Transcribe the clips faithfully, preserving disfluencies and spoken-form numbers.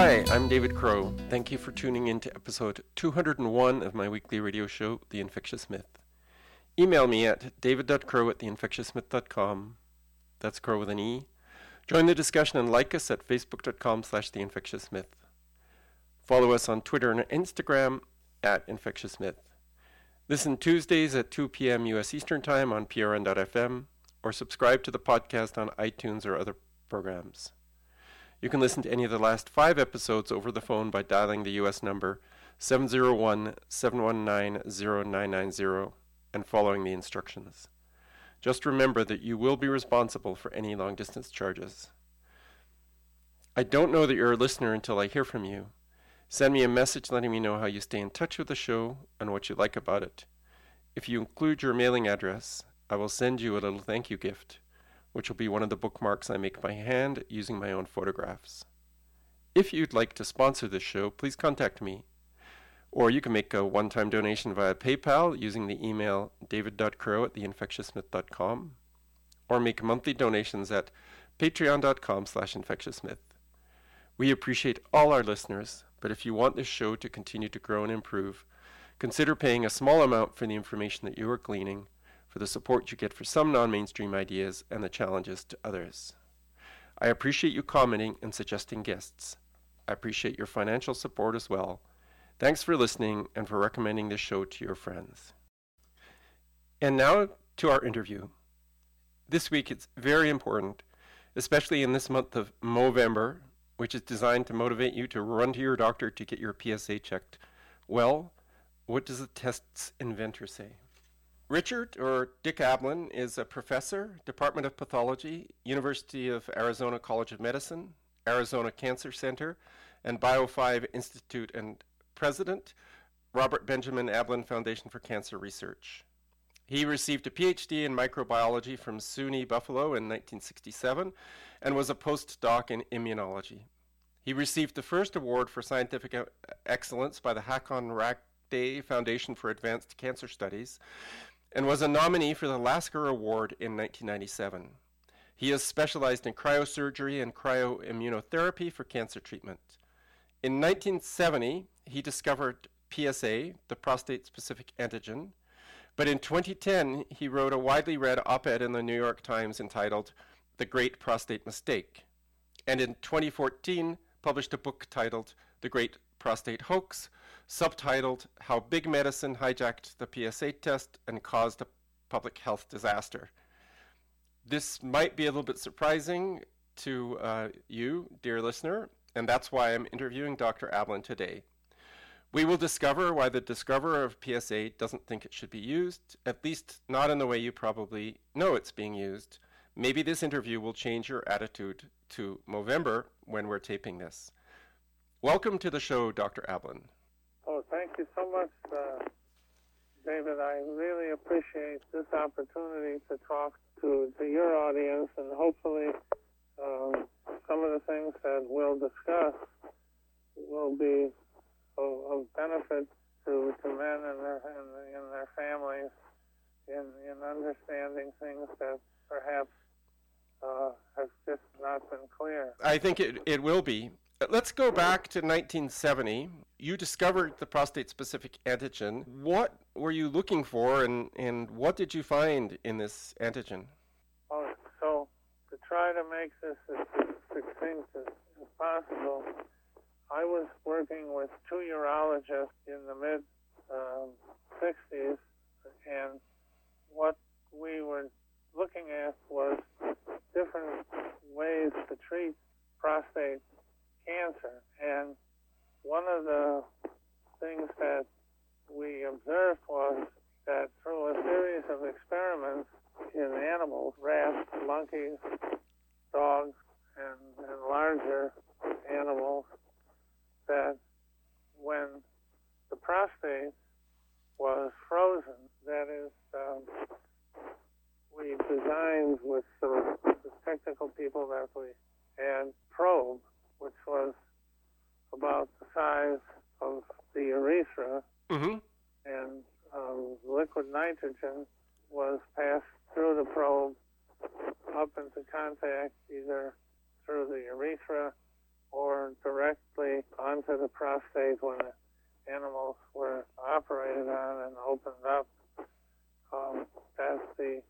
Hi, I'm David Crow. Thank you for tuning in to episode two hundred one of my weekly radio show, The Infectious Myth. Email me at david dot crow at the infectious myth dot com. That's Crow with an E. Join the discussion and like us at facebook dot com slash the infectious myth. Follow us on Twitter and Instagram at Infectious Myth. Listen Tuesdays at two p.m. U S Eastern Time on P R N dot F M or subscribe to the podcast on iTunes or other programs. You can listen to any of the last five episodes over the phone by dialing the U S number seven zero one, seven one nine, zero nine nine zero and following the instructions. Just remember that you will be responsible for any long-distance charges. I don't know that you're a listener until I hear from you. Send me a message letting me know how you stay in touch with the show and what you like about it. If you include your mailing address, I will send you a little thank you gift, which will be one of the bookmarks I make by hand using my own photographs. If you'd like to sponsor this show, please contact me. Or you can make a one-time donation via PayPal using the email david dot crow at the infectious myth dot com, or make monthly donations at patreon dot com slash infectious myth. We appreciate all our listeners, but if you want this show to continue to grow and improve, consider paying a small amount for the information that you are gleaning, for the support you get for some non-mainstream ideas and the challenges to others. I appreciate you commenting and suggesting guests. I appreciate your financial support as well. Thanks for listening and for recommending this show to your friends. And now to our interview. This week it's very important, especially in this month of Movember, which is designed to motivate you to run to your doctor to get your P S A checked. Well, what does the test's inventor say? Richard, or Dick Ablin, is a professor, Department of Pathology, University of Arizona College of Medicine, Arizona Cancer Center, and Bio five Institute, and President, Robert Benjamin Ablin Foundation for Cancer Research. He received a P H D in microbiology from SUNY Buffalo in nineteen sixty-seven and was a postdoc in immunology. He received the first award for scientific excellence by the Hakon Rakde Foundation for Advanced Cancer Studies and was a nominee for the Lasker Award in nineteen ninety-seven. He has specialized in cryosurgery and cryoimmunotherapy for cancer treatment. In nineteen seventy, he discovered P S A, the prostate-specific antigen, but in twenty ten, he wrote a widely read op-ed in the New York Times entitled The Great Prostate Mistake, and in twenty fourteen, published a book titled The Great Prostate Hoax, subtitled How Big Medicine Hijacked the P S A Test and Caused a Public Health Disaster. This might be a little bit surprising to uh, you, dear listener, and that's why I'm interviewing Doctor Ablin today. We will discover why the discoverer of P S A doesn't think it should be used, at least not in the way you probably know it's being used. Maybe this interview will change your attitude to Movember when we're taping this. Welcome to the show, Doctor Ablin. Oh, thank you so much, uh, David. I really appreciate this opportunity to talk to, to your audience, and hopefully um, some of the things that we'll discuss will be of, of benefit to, to men and their, and, and their families in, in understanding things that perhaps uh, have just not been clear. I think it, it will be. Let's go back to nineteen seventy. You discovered the prostate-specific antigen. What were you looking for, and, and what did you find in this antigen? Oh, so to try to make this as succinct as, as possible, I was working with two urologists in the mid um, sixties, and what we were looking at was different ways to treat prostate cancer. And one of the things that we observed was that through a series of experiments in animals, rats, monkeys, dogs, and, and larger animals, that when the prostate was frozen, that is, um, we designed with some the technical people that we had probe, which was about the size of the urethra, Mm-hmm. and um, liquid nitrogen was passed through the probe up into contact either through the urethra or direct directly onto the prostate when the animals were operated on and opened up. Um, that the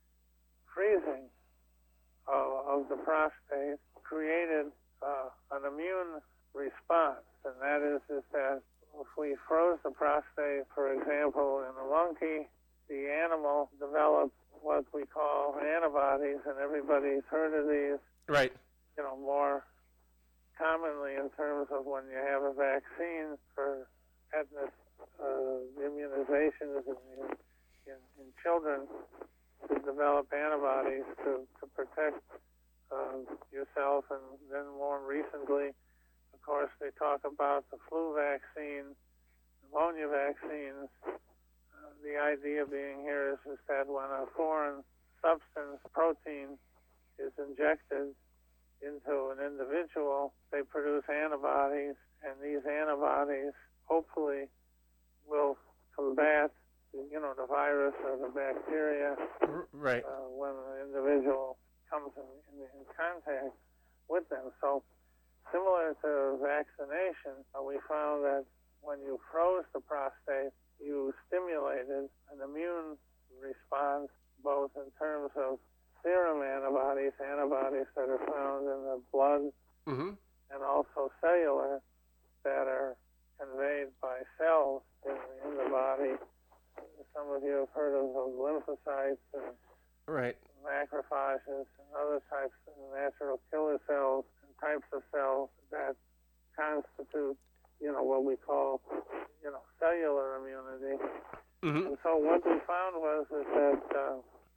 freezing of, of the prostate created uh, an immune response, and that is, is that if we froze the prostate, for example, in a monkey, the animal developed what we call antibodies, and everybody's heard of these. Right. You know, more commonly in terms of when you have a vaccine for tetanus uh, immunizations in, in, in children, to develop antibodies to, to protect uh, yourself. And then more recently, of course, they talk about the flu vaccine, pneumonia vaccines. Uh, the idea being here is, is that when a foreign substance, protein, is injected into an individual, they produce antibodies, and these antibodies hopefully will combat, you know, the virus or the bacteria. Right. Uh, when an individual comes in, in, in contact with them. So, similar to vaccination, uh, we found that when you froze the prostate, you stimulated an immune response, both in terms of serum antibodies, antibodies that are found in the blood, mm-hmm. and also cellular, that are conveyed by cells in, in the body. Some of you have heard of those lymphocytes and right. macrophages and other types of natural killer cells and types of cells that constitute, you know, what we call, you know, cellular immunity. Mm-hmm. And so what we found was is that uh,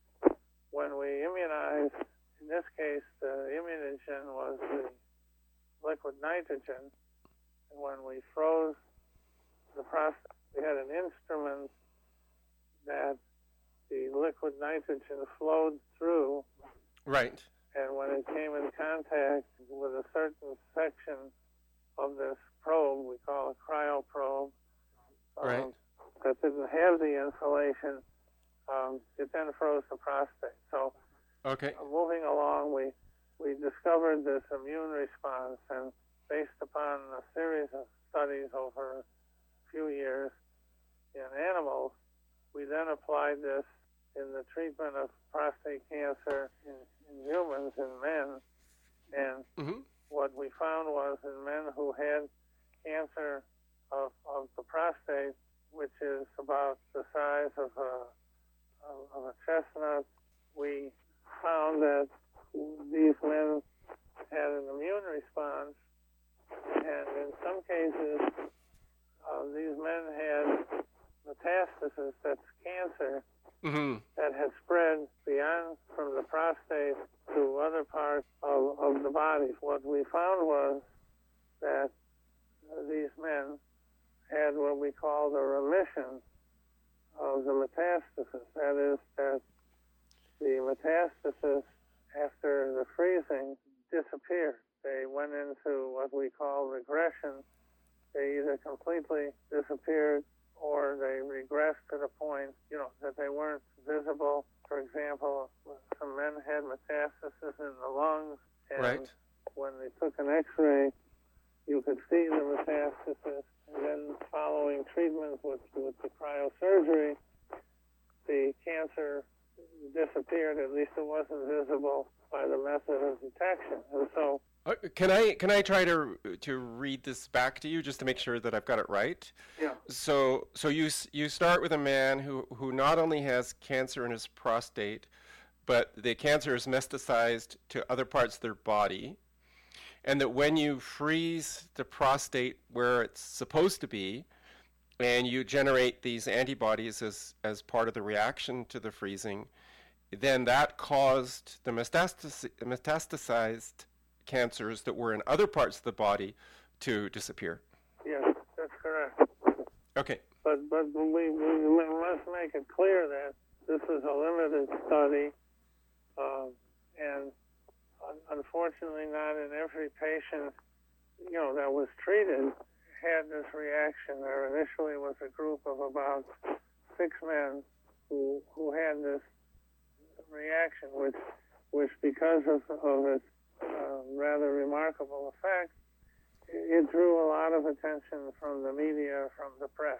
when we immunized, in this case, the immunogen was the liquid nitrogen, and when we froze the prostate, we had an instrument that the liquid nitrogen flowed through. Right. And when it came in contact with a certain section of this probe, we call a cryoprobe, um, right. that didn't have the insulation, um, it then froze the prostate. So, okay. uh, moving along, we we discovered this immune response, and based upon a series of studies over a few years in animals, we then applied this in the treatment of prostate cancer in, in humans, in men. And mm-hmm. what we found was in men who had cancer of, of the prostate, which is about the size of a, of, of a chestnut, we found that these men had an immune response, and in some cases, uh, these men had metastasis, that's cancer, mm-hmm. that had spread beyond from the prostate to other parts of, of the body. What we found was that uh, these men had what we call the remission of the metastasis. That is, that the metastasis after the freezing disappeared. They went into what we call regression. They either completely disappeared or they regressed to the point, you know, that they weren't visible. For example, some men had metastasis in the lungs, and right. when they took an X-ray, you could see the metastasis. And then following treatment with, with the cryosurgery, the cancer disappeared. At least it wasn't visible by the method of detection. And so, Uh, can I can I try to to read this back to you just to make sure that I've got it right? yeah. So so you s- you start with a man who, who not only has cancer in his prostate, but the cancer is metastasized to other parts of their body, and that when you freeze the prostate where it's supposed to be, and you generate these antibodies as as part of the reaction to the freezing, then that caused the metastas- metastasized cancers that were in other parts of the body to disappear. Yes, that's correct. Okay. But but we, we must make it clear that this is a limited study, uh, and un- unfortunately not in every patient, you know, that was treated had this reaction. There initially was a group of about six men who who had this reaction, which which because of, of its uh, rather remarkable effect, it drew a lot of attention from the media, from the press.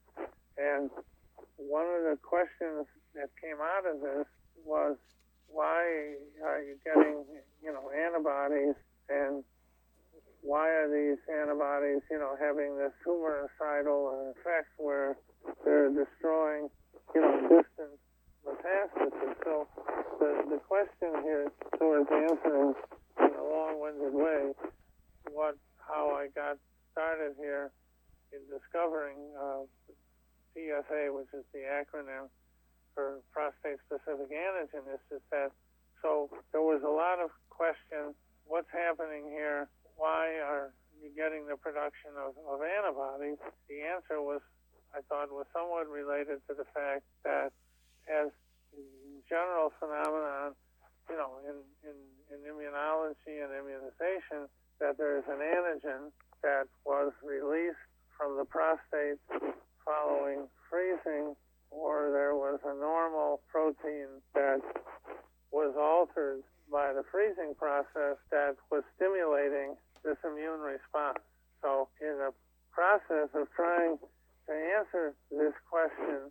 And one of the questions that came out of this was, why are you getting, you know, antibodies, and why are these antibodies, you know, having this tumoricidal effect where they're destroying, you know, distant metastasis? So the, the question here, towards answering in a long-winded way, what, how I got started here in discovering uh, P S A, which is the acronym for prostate-specific antigen, is just that, so there was a lot of question, what's happening here? Why are you getting the production of, of antibodies? The answer was, I thought, was somewhat related to the fact that as general phenomenon, you know, in, in, in immunology and immunization, that there's an antigen that was released from the prostate following freezing, or there was a normal protein that was altered by the freezing process that was stimulating this immune response. So in the process of trying to answer this question,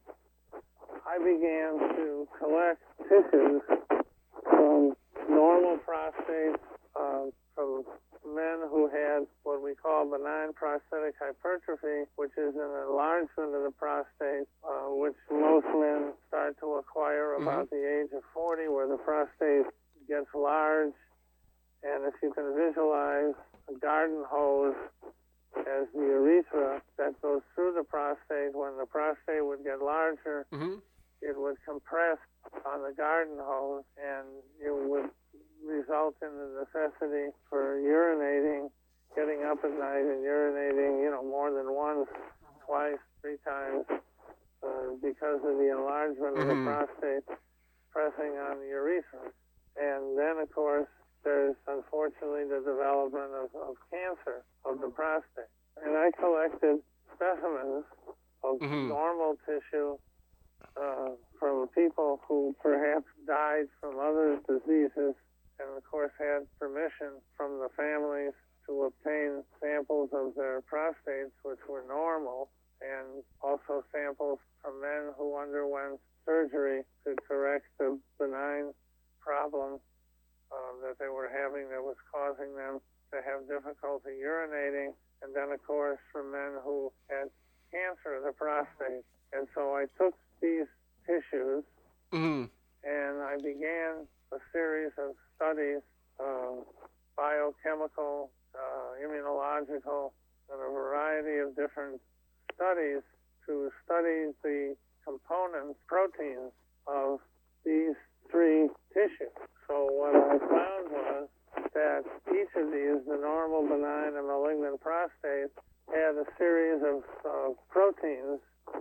I began to collect tissues from normal prostates, uh, from men who had what we call benign prostatic hypertrophy, which is an enlargement of the prostate, uh, which most men start to acquire about mm-hmm. the age of forty, where the prostate gets large. And if you can visualize a garden hose as the urethra that goes through the prostate, when the prostate would get larger, mm-hmm. it would compress on the garden hose, and it would result in the necessity for urinating, getting up at night and urinating, you know, more than once, twice, three times, uh, because of the enlargement mm-hmm. of the prostate pressing on the urethra. And then, of course, there's unfortunately the development of, of cancer of the prostate. And I collected specimens of mm-hmm. normal tissue uh, from people who perhaps died from other diseases, and of course had permission from the families to obtain samples of their prostates, which were normal, and also samples from men who underwent surgery to correct the benign problem uh, that they were having that was causing them to have difficulty urinating, and then of course from men who had cancer of the prostate. And so I took these tissues mm-hmm. and I began a series of studies, uh, biochemical, uh, immunological, and a variety of different studies to study the components, proteins of these three tissues. So what I found was that each of these, the normal, benign, and malignant prostate, had a series of uh, proteins,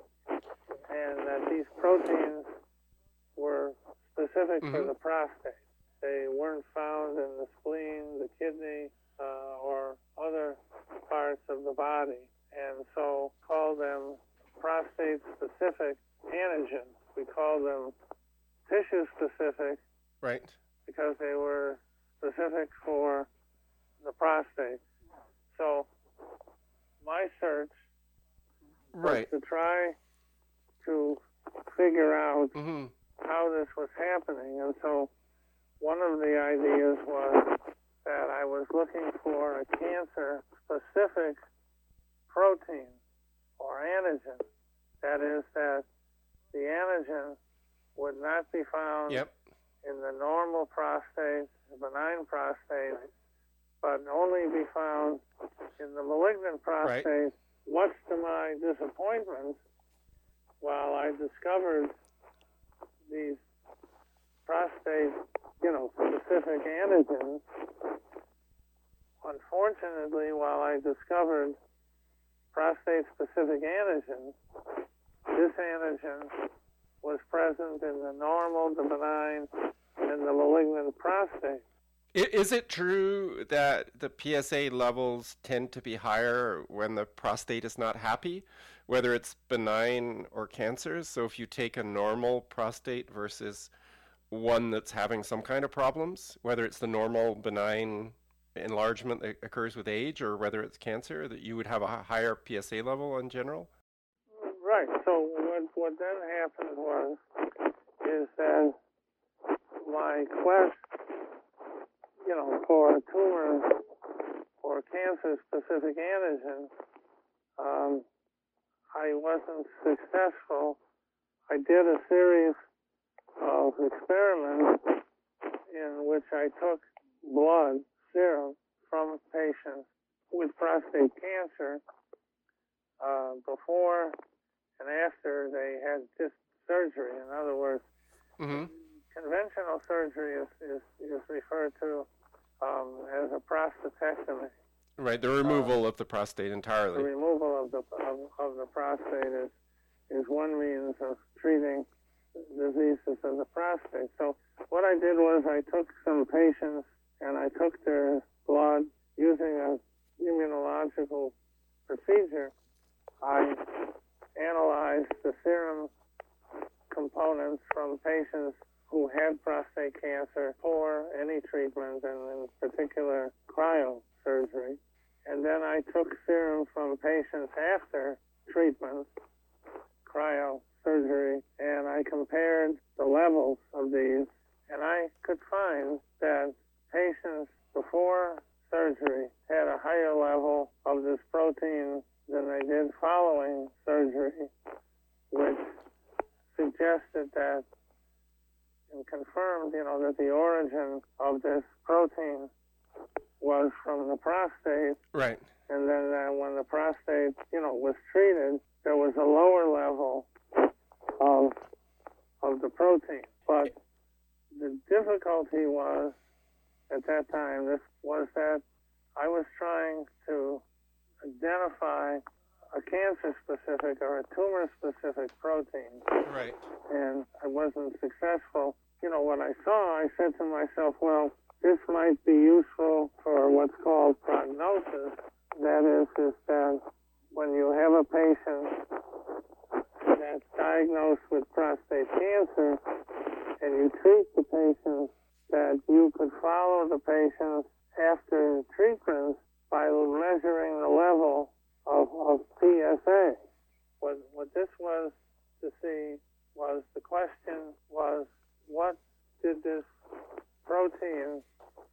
and that these proteins were specific mm-hmm. for the prostate. They weren't found in the spleen, the kidney, uh, or other parts of the body, and so called them prostate-specific antigens. We call them tissue-specific, right? Because they were specific for the prostate. So my search right. was to try to figure out mm-hmm. how this was happening, and so one of the ideas was that I was looking for a cancer-specific protein or antigen. That is, that the antigen would not be found yep. in the normal prostate, the benign prostate, but only be found in the malignant prostate. Right. Much to my disappointment, while I discovered these prostate, you know, specific antigens, unfortunately, while I discovered prostate-specific antigens, this antigen was present in the normal, the benign, and the malignant prostate. Is it true that the P S A levels tend to be higher when the prostate is not happy, whether it's benign or cancerous? So if you take a normal prostate versus one that's having some kind of problems, whether it's the normal benign enlargement that occurs with age or whether it's cancer, that you would have a higher P S A level in general? Right. So what what then happened was is that my quest, you know, for a tumor or cancer-specific antigen, um, I wasn't successful. I did a series of experiments in which I took blood serum from patients with prostate cancer uh, before and after they had just surgery. In other words, mm-hmm. conventional surgery is, is, is referred to um, as a prostatectomy. Right, the removal uh, of the prostate entirely. The removal of the of, of the prostate is is one means of treating diseases of the prostate. So what I did was I took some patients and I took their blood using an immunological procedure. I analyzed the serum components from patients who had prostate cancer for any treatment, and in particular cryosurgery. And then I took serum from patients after treatment, cryosurgery, and I compared the levels of these, and I could find that patients before surgery had a higher level of this protein than they did following surgery, which suggested that and confirmed, you know, that the origin of this protein was from the prostate. Right. And then uh, when the prostate, you know, was treated, there was a lower level of of the protein. But the difficulty was, at that time, this was that I was trying to identify a cancer-specific or a tumor-specific protein. Right. And I wasn't successful. You know, what I saw, I said to myself, well, this might be useful for what's called prognosis. That is, is that when you have a patient that's diagnosed with prostate cancer and you treat the patient, that you could follow the patients after treatment by measuring the level of, of P S A. What, what this was to see was, the question was, what did this protein,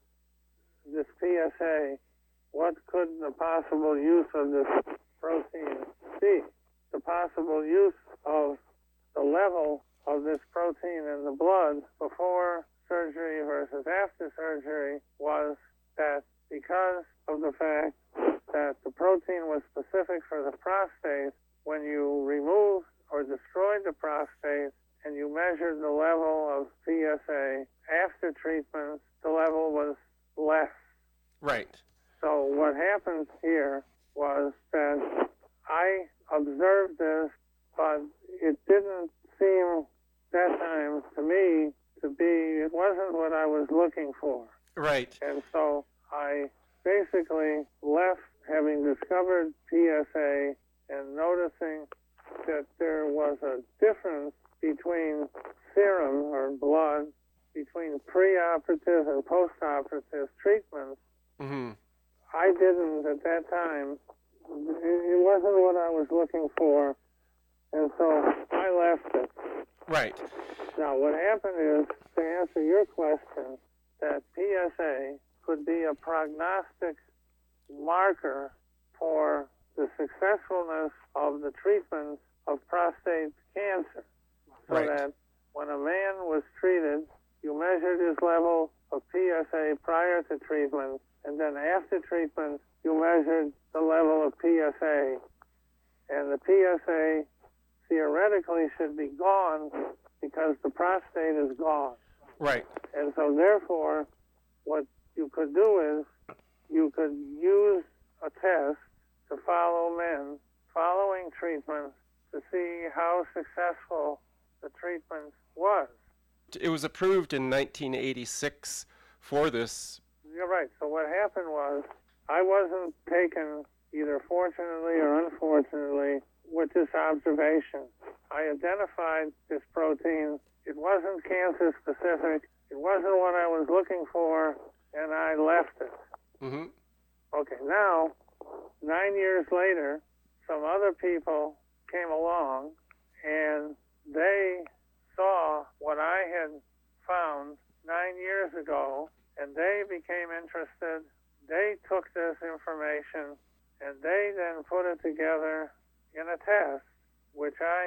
this P S A, what could the possible use of this protein be? The possible use of the level of this protein in the blood before surgery versus after surgery was that because of the fact that the protein was specific for the prostate, when you removed or destroyed the prostate and you measured the level of P S A after treatment, the level was less. Right. So what happened here was that I observed this, but it didn't seem that time to me to be, it wasn't what I was looking for. Right. And so I basically left, having discovered P S A and noticing that there was a difference between serum or blood, between preoperative and postoperative treatments. Mm-hmm. I didn't, at that time, it wasn't what I was looking for, and so I left it. Right. Now, what happened is, to answer your question, that P S A could be a prognostic marker for the successfulness of the treatment of prostate cancer. So right. that when a man was treated, you measured his level of P S A prior to treatment, and then after treatment, you measured the level of P S A. And the P S A theoretically should be gone because the prostate is gone. Right. And so therefore, what you could do is you could use a test to follow men following treatment to see how successful the treatment was. It was approved in nineteen eighty-six for this. You're right. So what happened was I wasn't taken, either fortunately or unfortunately, with this observation. I identified this protein. It wasn't cancer specific. It wasn't what I was looking for, and I left it. Mm-hmm.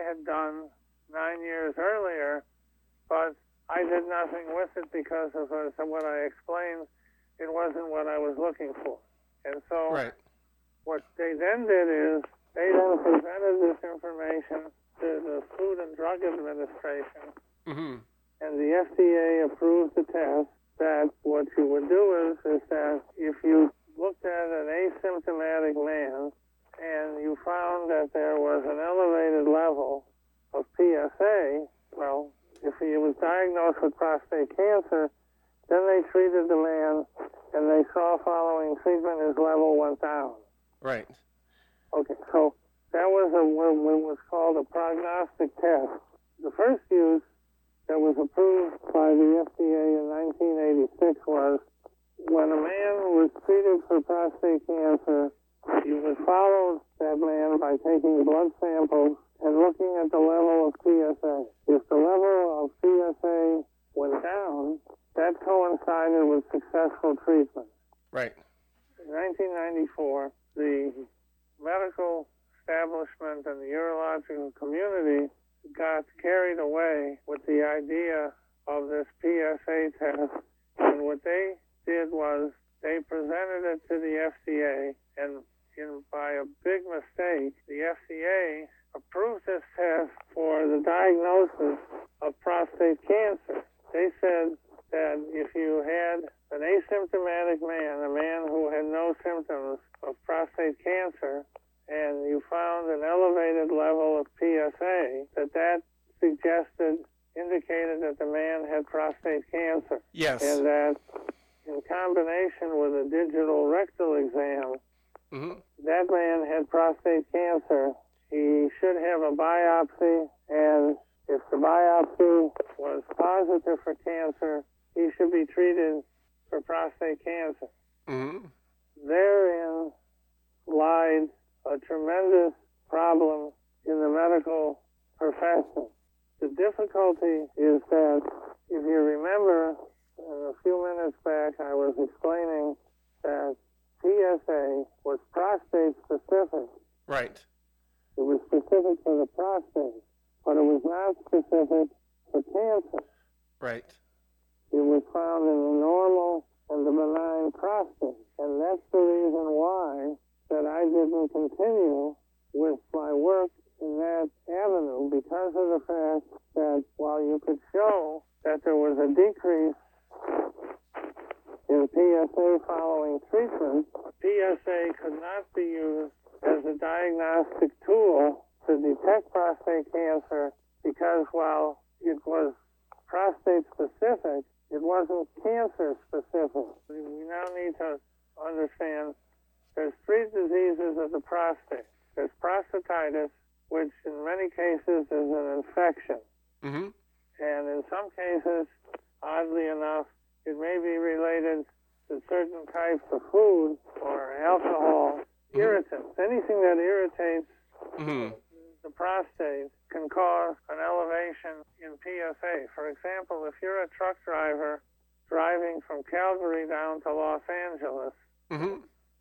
I had done nine years earlier, but I did nothing with it because of uh, what I explained. It wasn't what I was looking for. And so Right. what they then did is they then presented this information to the Food and Drug Administration, Mm-hmm. and the F D A approved the test that what you would do is, is that if you looked at an asymptomatic man and you found that there was an elevated level of P S A, well, if he was diagnosed with prostate cancer, then they treated the man, and they saw following treatment his level went down. Right. Okay, so that was a, what was called a prognostic test. The first use that was approved by the F D A in nineteen eighty-six was when a man was treated for prostate cancer, you would follow that man by taking blood samples and looking at the level of P S A. If the level of P S A went down, that coincided with successful treatment. Right. In nineteen ninety-four, the medical establishment and the urological community got carried away with the idea of this P S A test, and what they did was they presented it to the F D A, and in, by a big mistake, the F D A approved this test for the diagnosis of prostate cancer. They said that if you had an asymptomatic man, a man who had no symptoms of prostate cancer, and you found an elevated level of P S A, that that suggested, indicated that the man had prostate cancer. Yes. And that in combination with a digital rectal exam, Mm-hmm. that man had prostate cancer. He should have a biopsy, and if the biopsy was positive for cancer, he should be treated for prostate cancer. Mm-hmm. Therein lied a tremendous problem in the medical profession. The difficulty is that, if you remember, a few minutes back I was explaining that P S A was prostate specific. Right. It was specific for the prostate, but it was not specific for cancer. Right. It was found in the normal and the benign prostate, and that's the reason why that I didn't continue with my work in that avenue, because of the fact that while you could show that there was a decrease in P S A following treatment, P S A could not be used as a diagnostic tool to detect prostate cancer, because while it was prostate specific, it wasn't cancer specific. We now need to understand there's three diseases of the prostate. There's prostatitis, which in many cases is an infection. Mm-hmm. And in some cases, oddly enough, it may be related to certain types of food or alcohol Mm-hmm. irritants. Anything that irritates Mm-hmm. the prostate can cause an elevation in P S A. For example, if you're a truck driver driving from Calgary down to Los Angeles, Mm-hmm.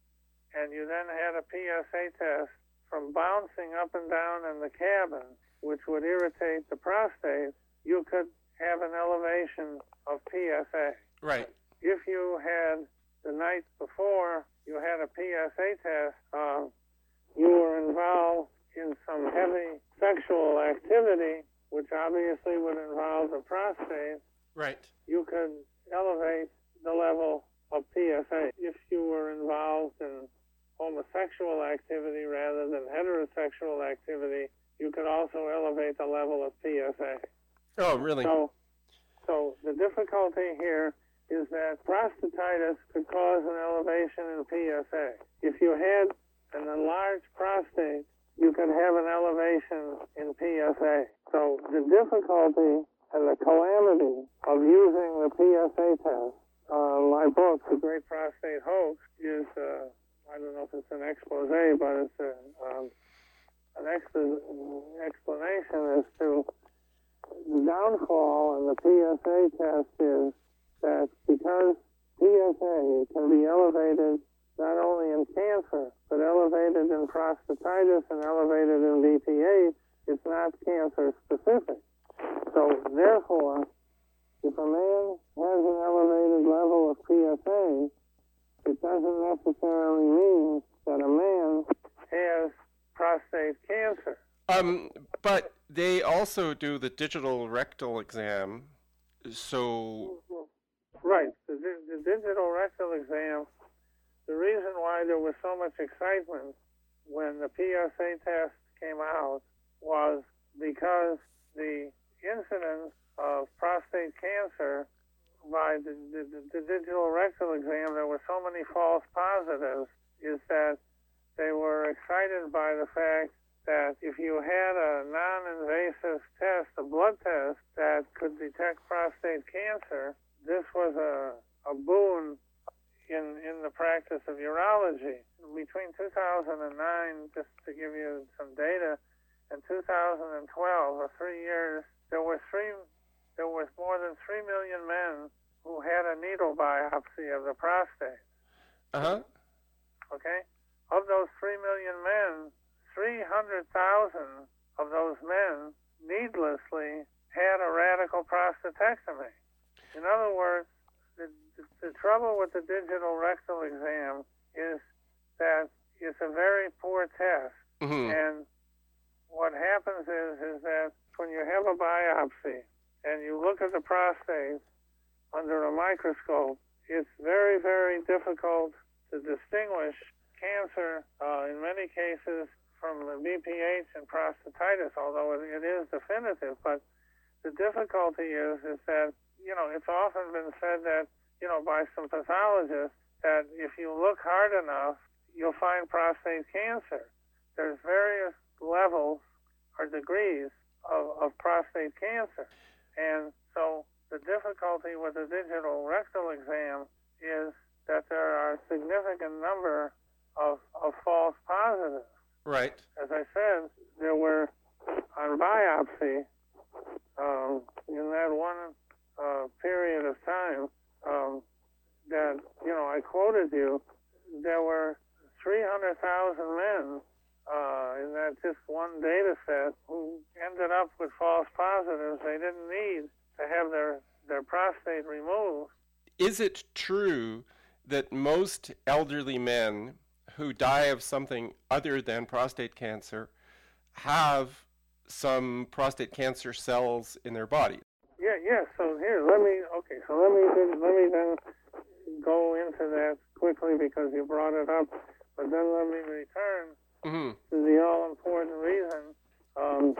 and you then had a P S A test from bouncing up and down in the cabin, which would irritate the prostate, you could have an elevation of P S A. Right. If you had the night before you had a P S A test, uh, you were involved in some heavy sexual activity, which obviously would involve the prostate, Right. you could elevate the level of P S A. If you were involved in homosexual activity rather than heterosexual activity, you could also elevate the level of P S A. Oh, really? So, so the difficulty here is that prostatitis could cause an elevation in P S A. If you had an enlarged prostate, you could have an elevation in P S A. So the difficulty and the calamity of using the P S A test, uh, my book, The Great Prostate Hoax, is, uh, I don't know if it's an expose, but it's a, um, an expo- explanation as to the downfall in the P S A test is that because P S A can be elevated not only in cancer, but elevated in prostatitis and elevated in B P H, it's not cancer specific. So therefore, if a man has an elevated level of P S A, it doesn't necessarily mean that a man has prostate cancer. Um, but they also do the digital rectal exam, so... Right, the, the digital rectal exam, the reason why there was so much excitement when the P S A test came out was because the incidence of prostate cancer by the, the, the digital rectal exam, there were so many false positives, is that they were excited by the fact that if you had a non-invasive test, a blood test, that could detect prostate cancer, this was a, a boon in, in the practice of urology. Between two thousand nine, just to give you some data, and two thousand twelve, or three years, there were three, there was more than three million men who had a needle biopsy of the prostate. Uh-huh. Okay? Of those three million men, three hundred thousand of those men needlessly had a radical prostatectomy. In other words, the, the, the trouble with the digital rectal exam is that it's a very poor test. Mm-hmm. And what happens is, is that when you have a biopsy and you look at the prostate under a microscope, it's very, very difficult to distinguish cancer uh, in many cases from the B P H and prostatitis, although it, it is definitive. But the difficulty is, is that, you know, it's often been said that, you know, by some pathologists, that if you look hard enough, you'll find prostate cancer. There's various levels or degrees of, of prostate cancer. And so the difficulty with the digital rectal exam is that there are a significant number of, of false positives. Right. As I said, there were, on biopsy, um, in that one uh, period of time um, that, you know, I quoted you, there were three hundred thousand men uh, in that just one data set who ended up with false positives. They didn't need to have their, their prostate removed. Is it true that most elderly men who die of something other than prostate cancer have some prostate cancer cells in their body? Yeah, yeah. So here, let me. Okay, so let me then, let me then go into that quickly because you brought it up. But then let me return mm-hmm. to the all-important reason um,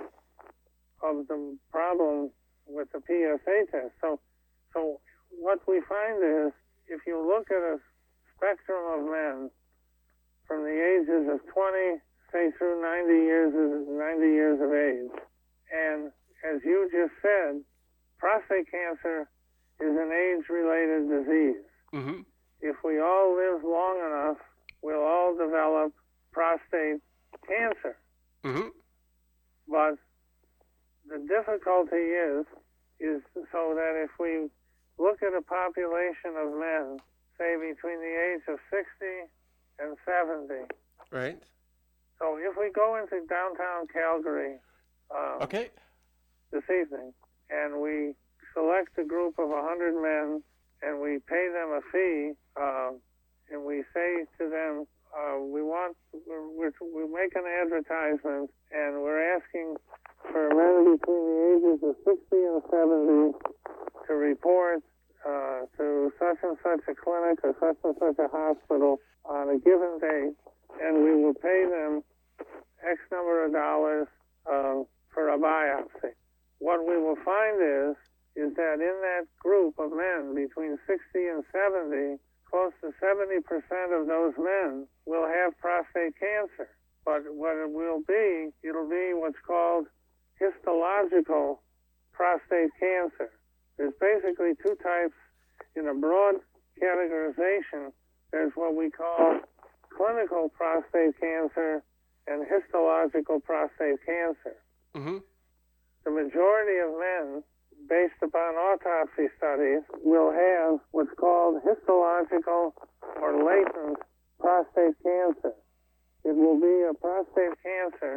of the problem with the P S A test. So, so what we find is, if you look at a spectrum of men from the ages of twenty, say through ninety years of ninety years of age, and as you just said, prostate cancer is an age-related disease. Mm-hmm. If we all live long enough, we'll all develop prostate cancer. Mm-hmm. But the difficulty is, is so that if we look at a population of men, say between the age of sixty and seventy. Right. So if we go into downtown Calgary um, okay. this evening, and we select a group of one hundred men, and we pay them a fee, uh, and we say to them, uh, we want, we're, we're, we make an advertisement, and we're asking for men between the ages of sixty and seventy to report uh, to such and such a clinic or such and such a hospital on a given date, and we will pay them X number of dollars uh, for a biopsy. What we will find is, is that in that group of men between sixty and seventy, close to seventy percent of those men will have prostate cancer. But what it will be, it'll be what's called histological prostate cancer. There's basically two types in a broad categorization. There's what we call clinical prostate cancer and histological prostate cancer. Mm-hmm. The majority of men, based upon autopsy studies, will have what's called histological or latent prostate cancer. It will be a prostate cancer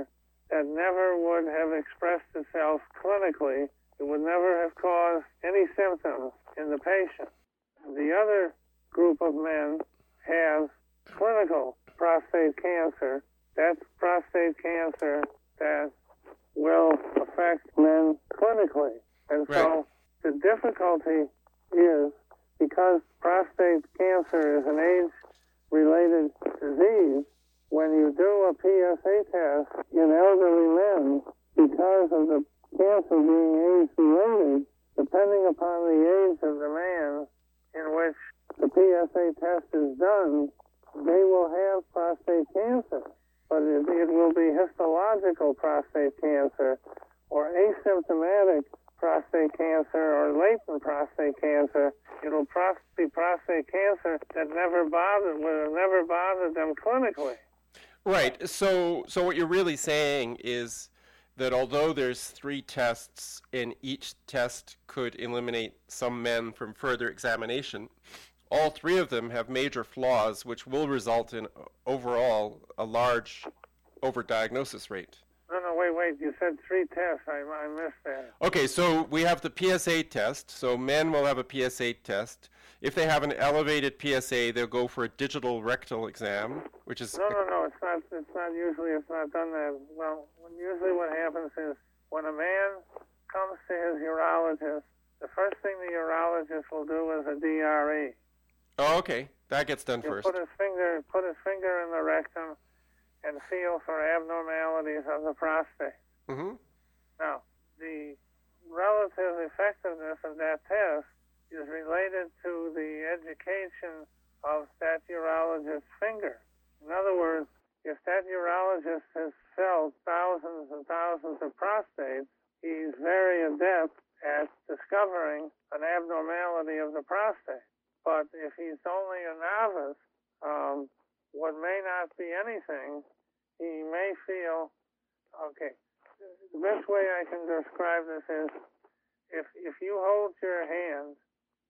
that never would have expressed itself clinically. It would never have caused any symptoms in the patient. The other group of men have clinical prostate cancer. That's prostate cancer that will affect men clinically. And Right. so the difficulty is, because prostate cancer is an age-related disease, when you do a P S A test in elderly men, because of the cancer being age-related, depending upon the age of the man in which the P S A test is done, they will have prostate cancer. But it, it will be histological prostate cancer or asymptomatic prostate cancer or latent prostate cancer. It'll pros- be prostate cancer that never bothered, would have never bothered them clinically. Right. So, so what you're really saying is that although there's three tests and each test could eliminate some men from further examination, all three of them have major flaws which will result in overall a large overdiagnosis rate. No, no, wait, wait. You said three tests. I, I missed that. Okay, so we have the P S A test. So men will have a P S A test. If they have an elevated P S A, they'll go for a digital rectal exam, which is... No, no, no. It's not. It's not usually. It's not done that. Well, when, usually what happens is when a man comes to his urologist, the first thing the urologist will do is a D R E. Oh, okay. That gets done He'll first. put his finger, put his finger in the rectum, and feel for abnormalities of the prostate. Mm-hmm. Now, the relative effectiveness of that test is related to the education of that urologist's finger. In other words, if that urologist has felt thousands and thousands of prostates, he's very adept at discovering an abnormality of the prostate. But if he's only a novice, um, what may not be anything, he may feel, okay, the best way I can describe this is if if you hold your hand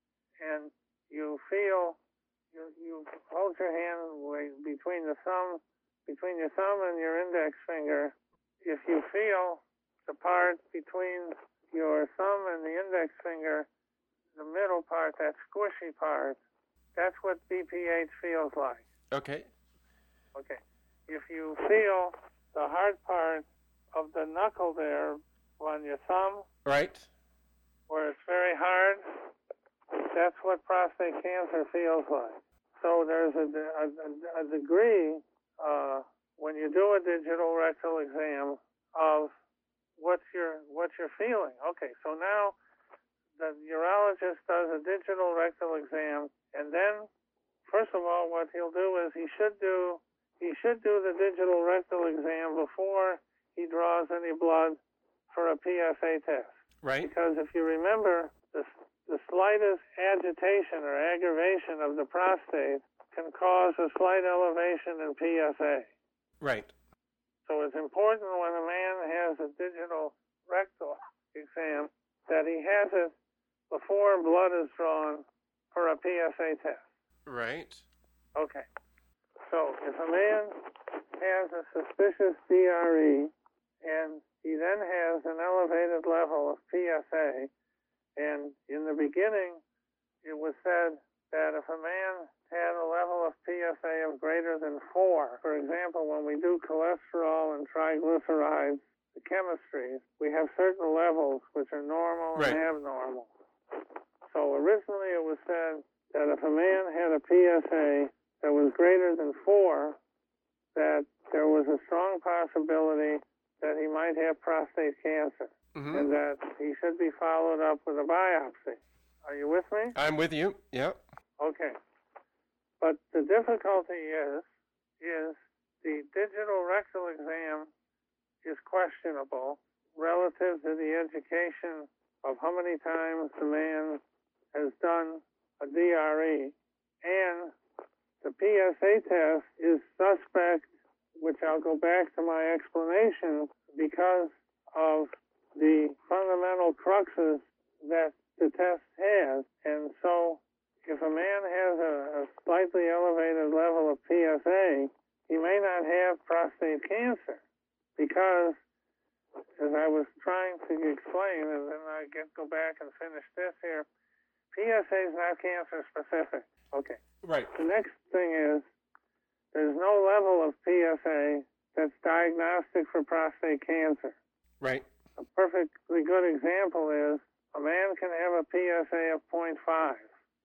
and you feel, you, you hold your hand between the thumb, between your thumb and your index finger, if you feel the part between your thumb and the index finger, the middle part, that squishy part, that's what B P H feels like. Okay. Okay. If you feel the hard part of the knuckle there on your thumb, Right. where it's very hard, that's what prostate cancer feels like. So there's a, a, a degree, uh, when you do a digital rectal exam, of what you're, what you're feeling. Okay, so now the urologist does a digital rectal exam, and then, first of all, what he'll do is he should do he should do the digital rectal exam before he draws any blood for a P S A test. Right. Because if you remember, the the slightest agitation or aggravation of the prostate can cause a slight elevation in P S A. Right. So it's important when a man has a digital rectal exam that he has it before blood is drawn for a P S A test. Right. Okay. So if a man has a suspicious D R E and he then has an elevated level of P S A, and in the beginning it was said that if a man had a level of P S A of greater than four, for example, when we do cholesterol and triglycerides, the chemistries, we have certain levels which are normal Right. and abnormal. So originally it was said that if a man had a P S A that was greater than four, that there was a strong possibility that he might have prostate cancer, Mm-hmm. and that he should be followed up with a biopsy. Are you with me? I'm with you. Yeah. Okay. But the difficulty is, is the digital rectal exam is questionable relative to the education of how many times the man has done a D R E, and the P S A test is suspect, which I'll go back to my explanation, because of the fundamental cruxes that the test has. And so if a man has a, a slightly elevated level of P S A, he may not have prostate cancer, because as I was trying to explain, and then I get go back and finish this here, P S A is not cancer specific. Okay. Right. The next thing is there's no level of P S A that's diagnostic for prostate cancer. Right. A perfectly good example is a man can have a P S A of zero point five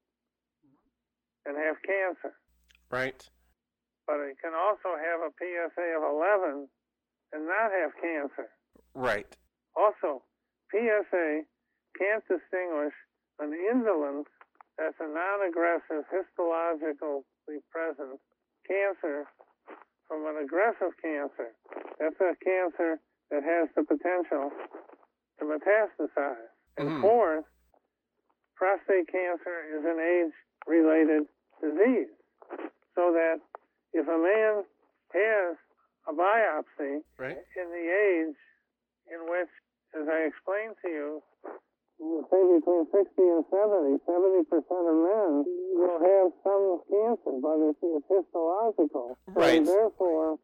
and have cancer. Right. But he can also have a P S A of eleven and not have cancer. Right. Also, P S A can't distinguish an indolent, that's a non-aggressive, histologically present cancer from an aggressive cancer. That's a cancer that has the potential to metastasize. And Mm-hmm. fourth, prostate cancer is an age-related disease. So that if a man has a biopsy Right. in the age in which, as I explained to you, say between sixty and seventy, seventy percent of men will have some cancer, but it's, it's histological. Right. So therefore,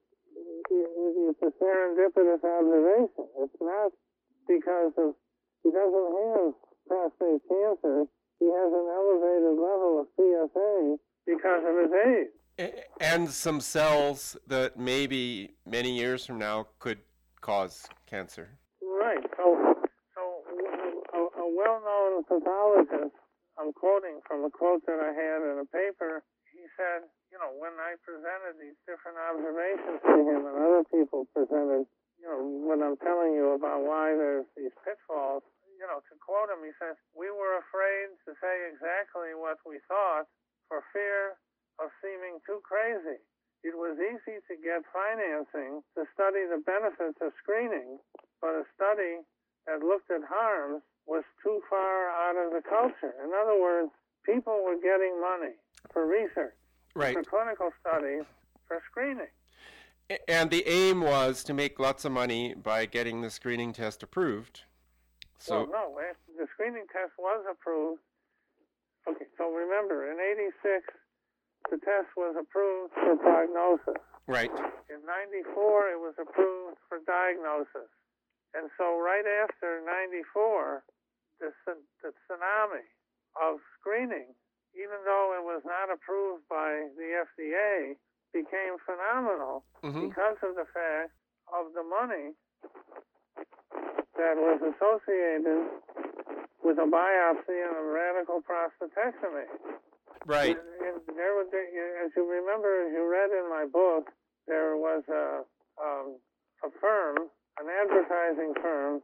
it's a serendipitous observation. It's not because of, he doesn't have prostate cancer, he has an elevated level of P S A because of his age. And some cells that maybe many years from now could cause cancer. Right. So, so a, a well-known pathologist, I'm quoting from a quote that I had in a paper, he said, you know, when I presented these different observations to him and other people presented, you know, what I'm telling you about why there's these pitfalls, you know, to quote him, he says, we were afraid to say exactly what we thought for fear of seeming too crazy. It was easy to get financing to study the benefits of screening, but a study that looked at harms was too far out of the culture. In other words, people were getting money for research, Right. for clinical studies, for screening. And the aim was to make lots of money by getting the screening test approved. So well, no, the screening test was approved. Okay, so remember, in eighty-six, the test was approved for prognosis. Right. In ninety-four, it was approved for diagnosis. And so right after ninety-four, the, the tsunami of screening, even though it was not approved by the F D A, became phenomenal Mm-hmm. because of the fact of the money that was associated with a biopsy and a radical prostatectomy. Right. And, and there was, as you remember, as you read in my book, there was a, um, a firm, an advertising firm,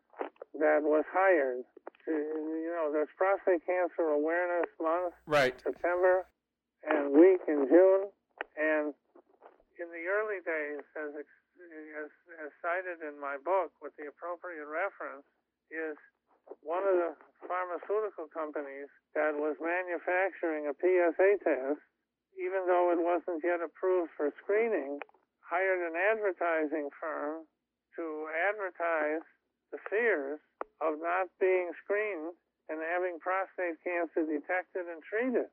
that was hired to, you know, there's Prostate Cancer Awareness Month, Right. September, and week in June, and in the early days, as, as, as cited in my book with the appropriate reference, is one of the pharmaceutical companies that was manufacturing a P S A test, even though it wasn't yet approved for screening, hired an advertising firm to advertise the fears of not being screened and having prostate cancer detected and treated.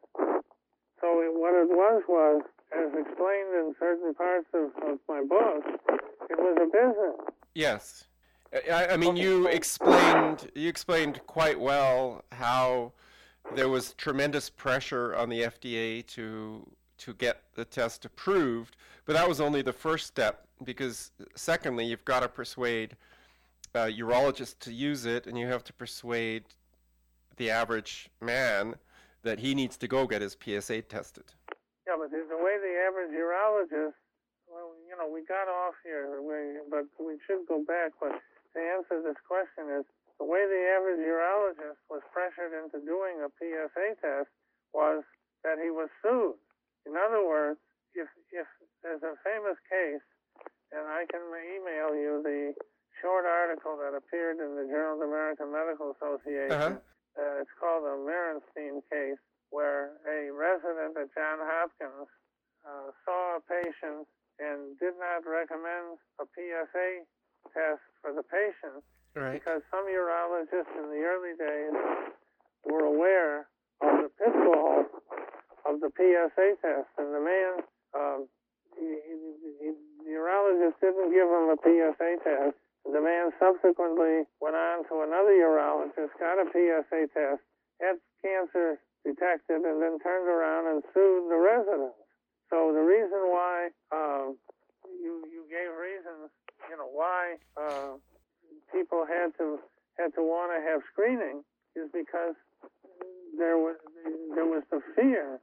So it, what it was was, as explained in certain parts of, of my book, it was a business. Yes. I, I mean, you explained you explained quite well how there was tremendous pressure on the F D A to to get the test approved, but that was only the first step, because secondly, you've got to persuade uh, urologists to use it, and you have to persuade the average man that he needs to go get his P S A tested. Yeah, but the, the way the average urologist, well, you know, we got off here, we, but we should go back. But to answer this question is, the way the average urologist was pressured into doing a P S A test was that he was sued. In other words, if if there's a famous case, and I can email you the short article that appeared in the Journal of the American Medical Association. Uh-huh. Uh, it's called the Merenstein case, where a resident at Johns Hopkins uh, saw a patient and did not recommend a P S A test for the patient, Right. because some urologists in the early days were aware of the pitfall of the P S A test, and the man, um, he, he, he, the urologist didn't give him a P S A test. The man subsequently went on to another urologist, got a P S A test, had cancer detected, and then turned around and sued the residents. So the reason why uh, you you gave reasons, you know, why uh, people had to had to want to have screening is because there was there was the fear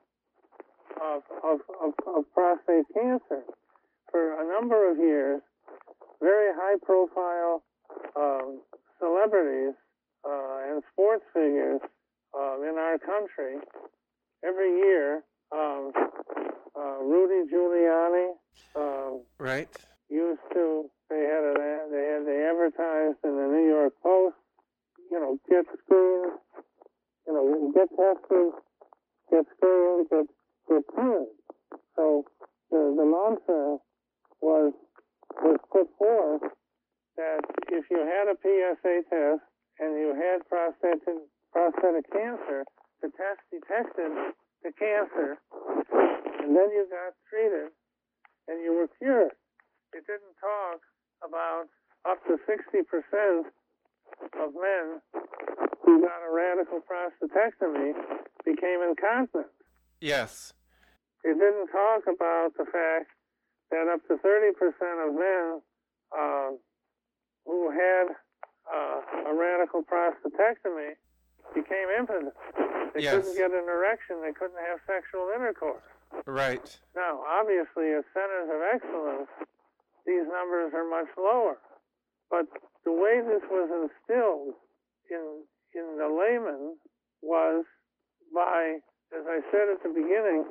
of of, of, of prostate cancer. For a number of years, very high-profile um, celebrities uh, and sports figures uh, in our country, every year, um, uh, Rudy Giuliani um, right. used to. They had an ad, they had they advertised in the New York Post. You know, get screened. You know, get tested, get screened, get get cured. So the the mantra was was put forth that if you had a P S A test and you had prostatic prostatic cancer, the test detected the cancer, and then you got treated and you were cured. It didn't talk about up to sixty percent of men who got a radical prostatectomy became incontinent. Yes. It didn't talk about the fact that up to thirty percent of men uh, who had uh, a radical prostatectomy became impotent. They Yes. couldn't get an erection. They couldn't have sexual intercourse. Right. Now, obviously, as centers of excellence, these numbers are much lower. But the way this was instilled in in the layman was by, as I said at the beginning,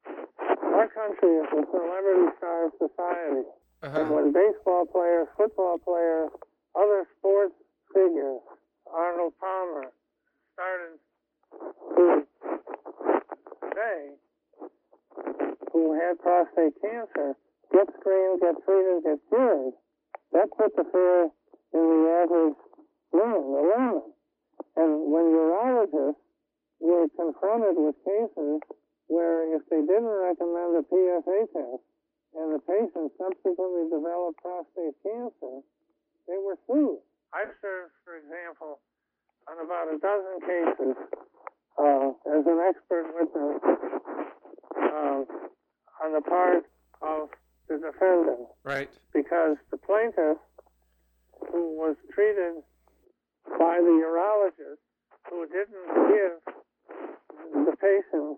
our country is a celebrity-starved society. Uh-huh. And when baseball players, football players, other sports figures, Arnold Palmer, started to say, who had prostate cancer, get screened, get treated, get cured, that put the fear in the average man, the layman. And when urologists were confronted with cases where if they didn't recommend a P S A test and the patient subsequently developed prostate cancer, they were sued. I've served, for example, on about a dozen cases uh, as an expert witness uh, on the part of the defendant. Right. Because the plaintiff, who was treated by the urologist, who didn't give the patient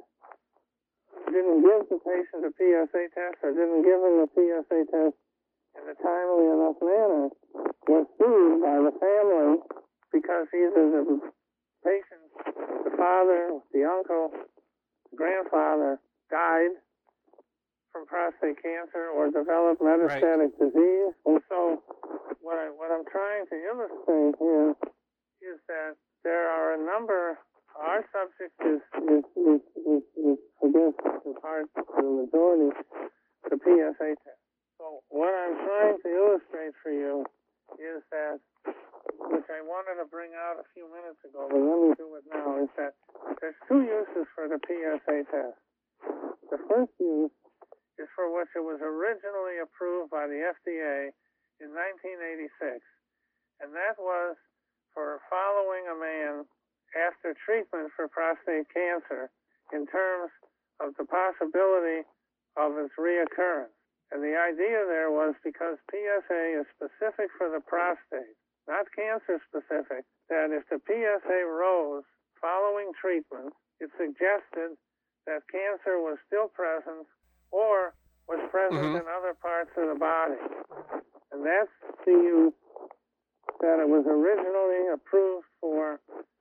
didn't give the patient a P S A test or didn't give him a P S A test in a timely enough manner, was sued by the family because either the patient, the father, the uncle, the grandfather died from prostate cancer or developed metastatic right. disease. And so what, I, what I'm trying to illustrate here is that there are a number. Our subject is, is, is, is, is I guess, in part, the majority, the P S A test. So what I'm trying to illustrate for you is that, which I wanted to bring out a few minutes ago, but let me do it now, is that there's two uses for the P S A test. The first use is for which it was originally approved by the F D A in nineteen eighty-six, and that was for following a man after treatment for prostate cancer in terms of the possibility of its reoccurrence. And the idea there was because P S A is specific for the prostate, not cancer specific, that if the P S A rose following treatment, it suggested that cancer was still present or was present mm-hmm. in other parts of the body. And that's the use that it was originally approved for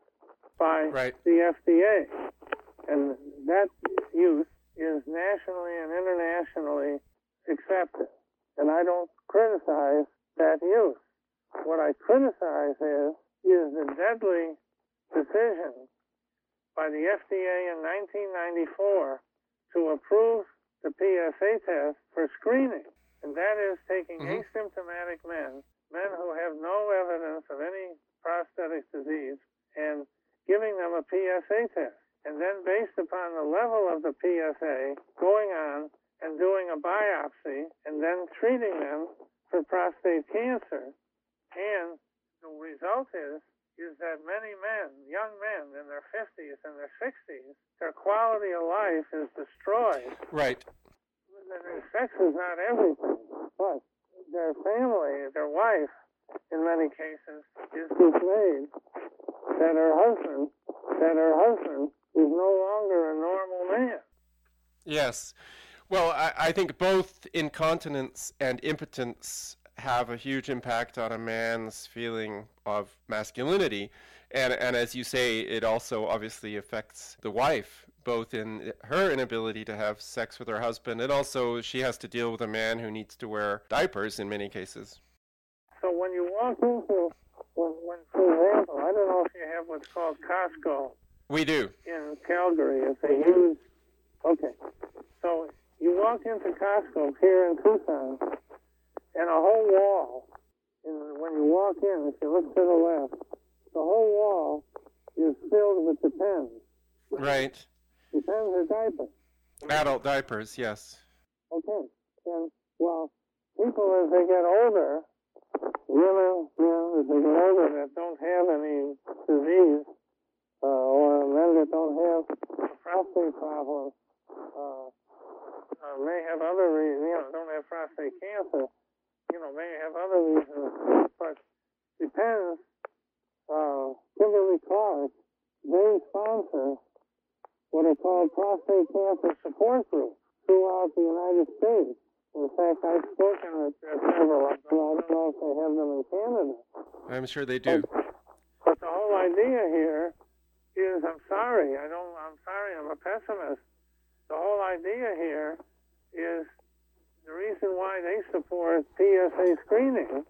by right. the F D A. And that use is nationally and internationally accepted. And I don't criticize that use. What I criticize is, is the deadly decision by the F D A in nineteen ninety-four to approve the P S A test for screening. And that is taking mm-hmm. asymptomatic men, men who have no evidence of any prostatic disease, and giving them a P S A test. And then based upon the level of the P S A, going on and doing a biopsy and then treating them for prostate cancer And the result is is that many men, young men in their fifties and their sixties, their quality of life is destroyed. Right. Sex is not everything, but their family, their wife, in many cases, is dismayed that her husband, that her husband is no longer a normal man. Yes. Well, I, I think both incontinence and impotence have a huge impact on a man's feeling of masculinity. And, and as you say, it also obviously affects the wife, both in her inability to have sex with her husband, and also she has to deal with a man who needs to wear diapers in many cases. So when you walk into, when, when, for example, I don't know if you have what's called Costco. We do. In Calgary, it's a huge, okay. So you walk into Costco here in Tucson, and a whole wall, and when you walk in, if you look to the left, the whole wall is filled with Depends. Right. Depends are diapers. Adult diapers, yes. Okay. And, well, people as they get older, women, men, as they get older that don't have any disease, uh, or men that don't have a prostate problem, uh, uh, may have other reasons, you know, don't have prostate cancer, you know, may have other reasons, but Depends, uh, Kimberly Clark, they sponsor what are called prostate cancer support groups throughout the United States. In fact, I've spoken at, at several of them. I don't know if they have them in Canada. I'm sure they do. But, but the whole idea here is, I'm sorry, I don't, I'm sorry, I'm a pessimist. The whole idea here is the reason why they support P S A screening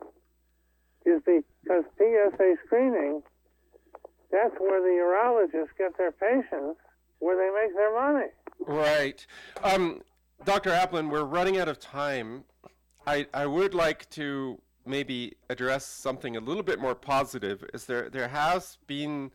is because P S A screening, that's where the urologists get their patients, where they make their money. Right. Um, Doctor Aplin, we're running out of time. I, I would like to maybe address something a little bit more positive. Is there there has been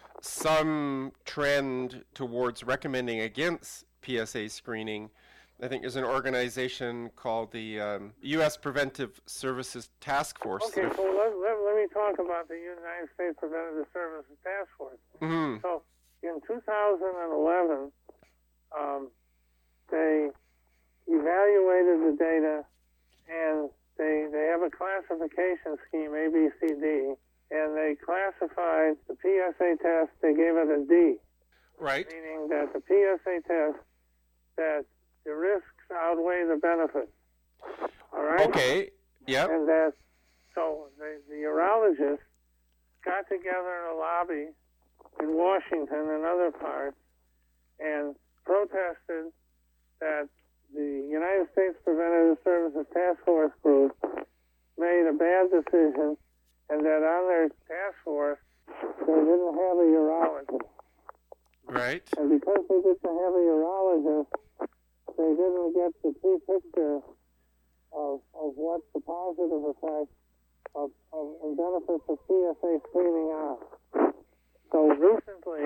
some trend towards recommending against P S A screening. I think there's an organization called the um, U S Preventive Services Task Force. Okay, so let, let, let me talk about the United States Preventive Services Task Force. Mm-hmm. So in two thousand eleven, um, they evaluated the data, and they they have a classification scheme, A, B, C, D, and they classified the P S A test, they gave it a D. Right. Meaning that the P S A test, that the risks outweigh the benefits. All right? Okay, yep. And that, so the, the urologists got together in a lobby in Washington and other parts and protested that the United States Preventive Services Task Force group made a bad decision, and that on their task force they didn't have a urologist. Right. And because they didn't have a urologist, they didn't get the true picture of, of what the positive effects of, of and benefits of P S A screening are. So recently,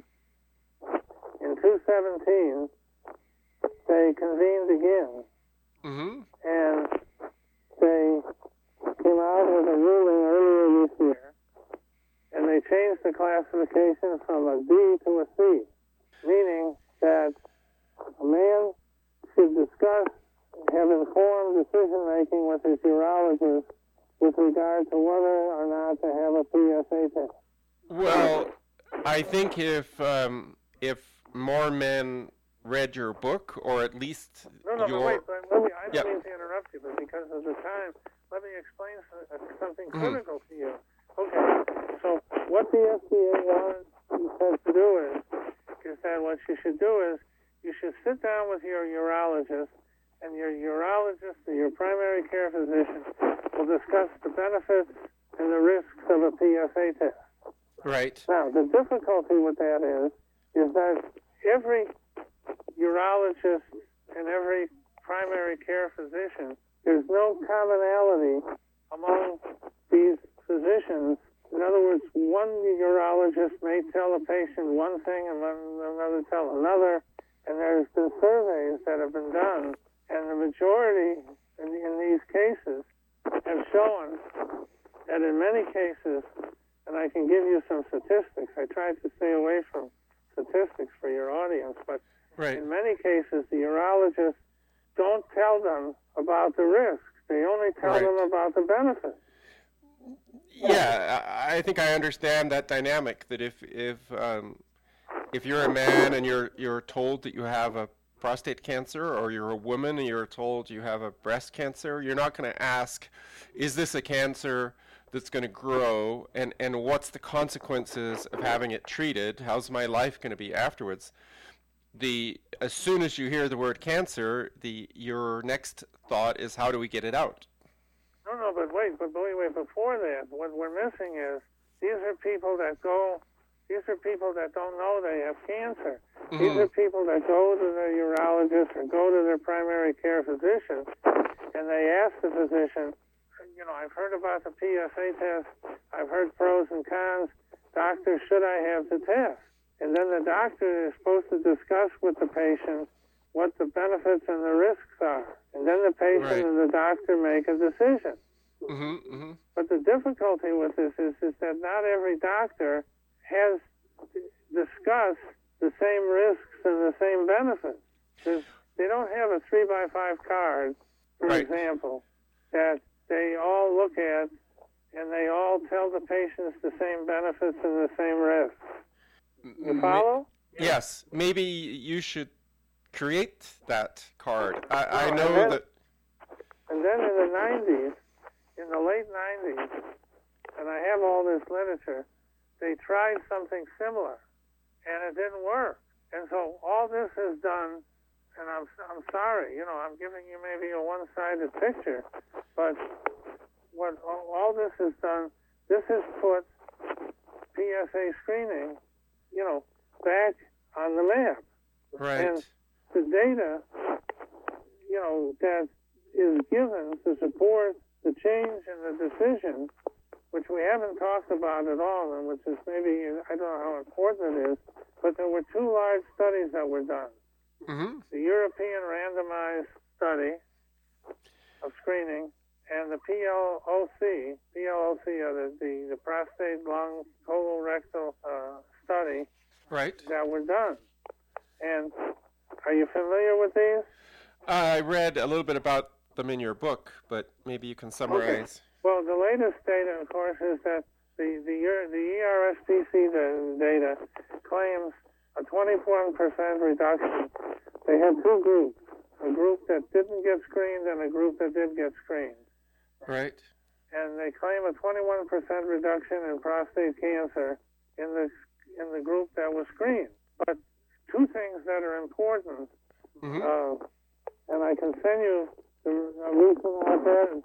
in two thousand seventeen, they convened again, Mm-hmm. and they came out with a ruling earlier this year, and they changed the classification from a D to a C, meaning that a man should discuss, have informed decision-making with his urologist with regard to whether or not to have a P S A test. Well, I think if um, if more men read your book, or at least no, no, your... No, wait, but let me, I don't yep. mean to interrupt you, but because of the time, let me explain something Mm-hmm. critical to you. Okay, so what the F D A wanted said to do is, is that what you should do is, you should sit down with your urologist, and your urologist or your primary care physician will discuss the benefits and the risks of a P S A test. Right. Now, the difficulty with that is, is that every urologist and every primary care physician, there's no commonality among these physicians. In other words, one urologist may tell a patient one thing and another tell another, and there's been surveys that have been done, and the majority in, in these cases have shown that in many cases, and I can give you some statistics, I tried to stay away from statistics for your audience, but Right. in many cases, the urologists don't tell them about the risks. They only tell Right. them about the benefits. Yeah, I I think I understand that dynamic. That if if um, if you're a man and you're you're told that you have a prostate cancer, or you're a woman and you're told you have a breast cancer, you're not going to ask, is this a cancer that's going to grow, and and what's the consequences of having it treated? How's my life going to be afterwards? The as soon as you hear the word cancer, the your next thought is, how do we get it out? No, no, but wait, but wait, wait. Before that, what we're missing is these are people that go. These are people that don't know they have cancer. Mm-hmm. These are people that go to their urologist or go to their primary care physician, and they ask the physician, you know, I've heard about the P S A test. I've heard pros and cons. Doctor, should I have the test? And then the doctor is supposed to discuss with the patient what the benefits and the risks are. And then the patient Right. and the doctor make a decision. Mm-hmm, mm-hmm. But the difficulty with this is, is that not every doctor has discussed the same risks and the same benefits. There's, they don't have a three by five card, for Right. example, that they all look at and they all tell the patients the same benefits and the same risks. You follow? Yes, maybe you should create that card. I, I No, know and then, that. And then in the nineties, in the late nineties, and I have all this literature, they tried something similar, and it didn't work. And so all this is done, and I'm I'm sorry, you know, I'm giving you maybe a one-sided picture, but what all, all this has done, this has put P S A screening, you know, back on the map. Right. And the data, you know, that is given to support the change in the decision, which we haven't talked about at all, and which is maybe, I don't know how important it is, but there were two large studies that were done. Mm-hmm. The European randomized study of screening and the P L O C, P L O C, or the, the, the prostate lung colorectal uh, study Right. that were done. And are you familiar with these? I read a little bit about them in your book, but maybe you can summarize. Well, the latest data, of course, is that the the, the E R S P C data claims a twenty-one percent reduction. They had two groups, a group that didn't get screened and a group that did get screened. Right. And they claim a twenty-one percent reduction in prostate cancer in the, in the group that was screened. But two things that are important, Mm-hmm. uh, and I can send you the a recent op-ed,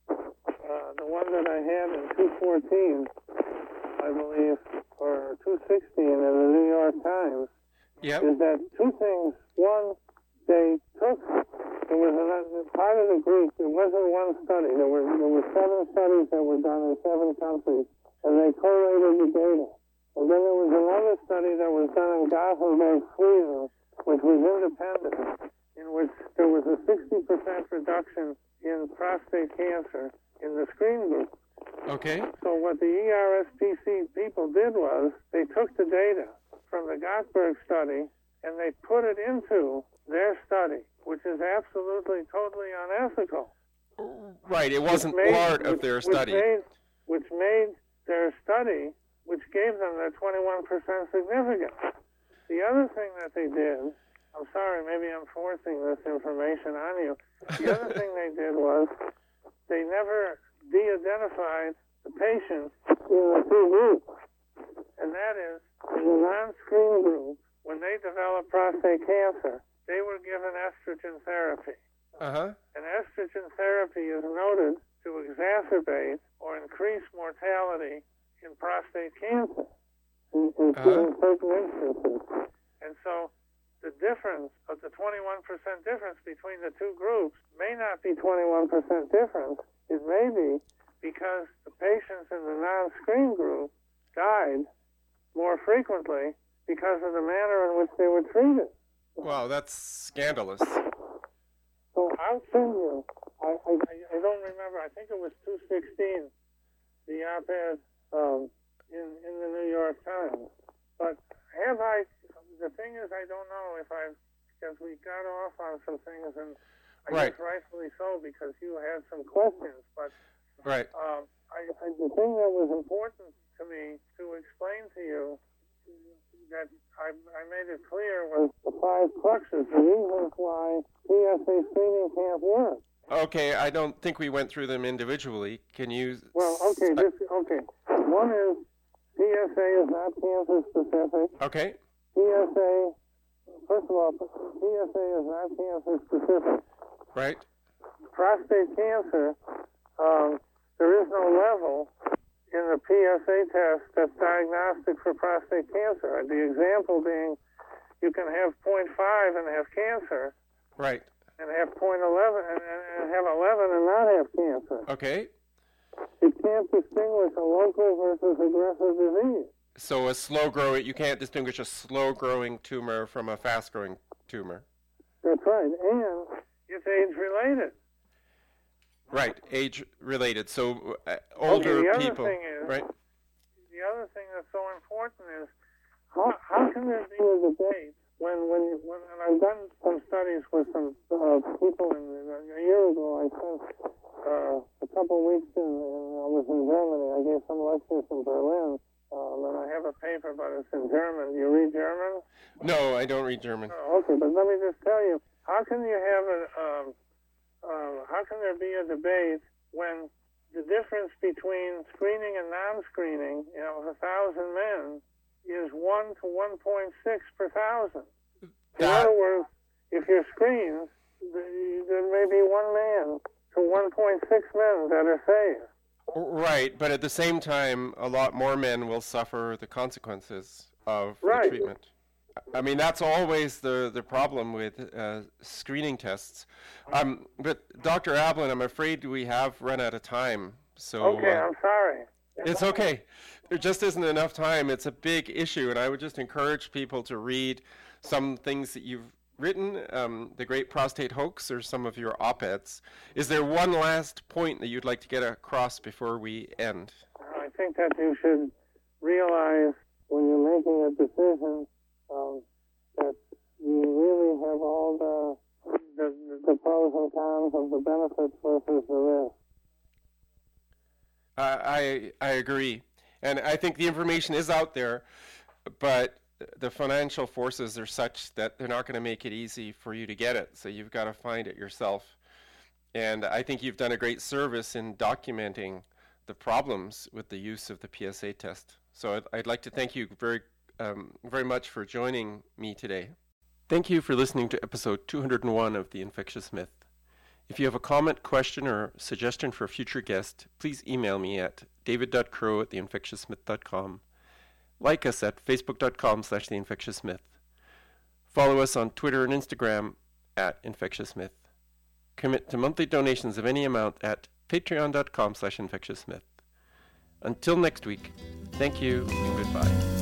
uh, the one that I had in two fourteen, I believe, or two sixteen in the New York Times, Yep. is that two things. One, they took, there was another part of the group, it wasn't one study, there were, there were seven studies that were done in seven countries, and they collated the data. And then there was another study that was done in Gothenburg, Sweden, which was independent, in which there was a sixty percent reduction in prostate cancer in the screen group. Okay. So what the E R S P C people did was they took the data from the Gothenburg study and they put it into their study, which is absolutely, totally unethical. Right. It wasn't Which made- part of which- their which study. made- Which made their study, which gave them their twenty-one percent significance. The other thing that they did, I'm sorry, maybe I'm forcing this information on you. The other thing they did was they never de-identified the patients in the two groups. And that is, in the non-screen group, when they developed prostate cancer, they were given estrogen therapy. Uh-huh. And estrogen therapy is noted to exacerbate or increase mortality in prostate cancer in, in, Uh-huh. in certain instances. And so the difference of the twenty-one percent difference between the two groups may not be twenty-one percent difference. It may be because the patients in the non-screen group died more frequently because of the manner in which they were treated. Wow, that's scandalous. So I'll send you, I, I, I don't remember, I think it was two sixteen, the op-ed um, in, in the New York Times. But have I, the thing is, I don't know if I've, because we got off on some things, and I Right. guess rightfully so, because you had some questions, but Right. um, I, I, the thing that was important to me to explain to you that I, I made it clear was the five cruxes, the reasons why P S A screening can't work. Okay, I don't think we went through them individually. Can you... Well, okay, this, okay. One is P S A is not cancer specific. Okay. P S A, first of all, P S A is not cancer specific. Right. Prostate cancer, um, there is no level in the P S A test that's diagnostic for prostate cancer. The example being, you can have point five and have cancer, Right. and have point eleven and, and have eleven and not have cancer. Okay. You can't distinguish a local versus aggressive disease. So a slow grow you can't distinguish a slow growing tumor from a fast growing tumor. That's right, and it's age related. Right, age related. So uh, older okay, the other people, thing is, right? The other thing that's so important is how, how can there be a debate when when you, when and I've done some studies with some uh, people in, a year ago. I spent uh, a couple of weeks in, in I was in Germany. I gave some lectures in Berlin, um, and I have a paper, but it's in German. Do you read German? No, I don't read German. Oh, okay, but let me just tell you, how can you have a um, uh, how can there be a debate when the difference between screening and non-screening, you know, of a thousand men, is one to one point six per thousand. In That- other words, if you're screened, the- there may be one man to one point six men that are saved. Right, but at the same time, a lot more men will suffer the consequences of Right. the treatment. I mean, that's always the, the problem with uh, screening tests. Um, but Doctor Ablin, I'm afraid we have run out of time. So Okay, uh, I'm sorry. it's okay. There just isn't enough time. It's a big issue, and I would just encourage people to read some things that you've written, um, The Great Prostate Hoax, or some of your op-eds. Is there one last point that you'd like to get across before we end? I think that you should realize when you're making a decision um, that you really have all the, the the pros and cons of the benefits versus the risk. Uh, I I agree, and I think the information is out there, but the financial forces are such that they're not going to make it easy for you to get it. So you've got to find it yourself. And I think you've done a great service in documenting the problems with the use of the P S A test. So I'd, I'd like to thank you very um, very much for joining me today. Thank you for listening to episode two hundred one of The Infectious Myth. If you have a comment, question, or suggestion for a future guest, please email me at david dot crow at the infectious myth dot com. Like us at facebook dot com slash the infectious myth. Follow us on Twitter and Instagram at Infectious Myth. Commit to monthly donations of any amount at patreon dot com slash infectious myth. Until next week, thank you and goodbye.